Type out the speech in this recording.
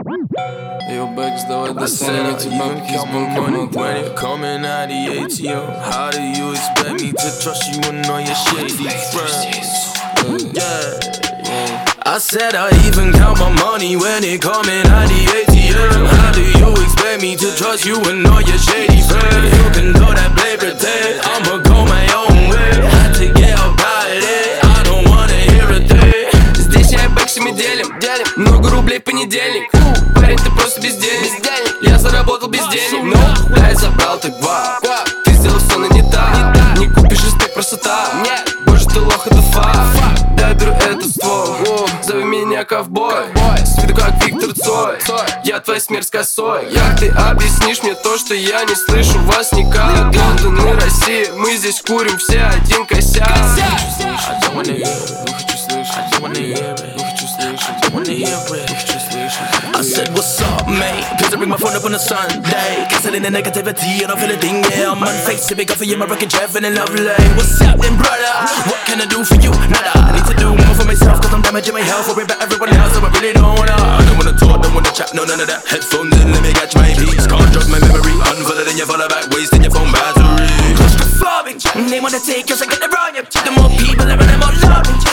Yo, Bex, давай достанем эти бабки с балкона. When you're coming out the ATO, how do you expect me to trust you and all your shady friends? I said I even count my money when it coming out the ATM. How do you expect me to trust you and all your shady friends? You can do that, play pretend, I'ma go my own way. Had to get up out of there, I don't wanna hear a thing. Здесь я и бэксами делим, много рублей в понедельник. Парень, ты просто бездельник. Я заработал без денег, но да, я забрал так гвап. Ты сделал все, но не так. Не купишь респект, красота. Боже, ты лох, это факт. Да, я беру этот ствол, зови меня ковбой. С виду как Виктор Цой, я твоя смерть с косой. Как ты объяснишь мне то, что я не слышу вас никак? Лондон и Россия, мы здесь курим все один косяк. I said, what's up, mate? Please bring my phone up on a Sunday. Canceling the negativity, I don't feel a thing, yeah. I'm unfaced, to be good for you, my rockin' Jeff and lovely. What's happening, brother? What can I do for you? Nada, I need to do more for myself, cause I'm damaging my health. Worry about everyone else, so I really don't wanna. I don't wanna talk, don't wanna chat, no, none of that. Headphones in, let me catch my peace. Can't drop my memory, unfollow then you follow back, wasting your phone battery. Claustrophobic, they wanna take us, I get the wrong. The more people, everyone more loving.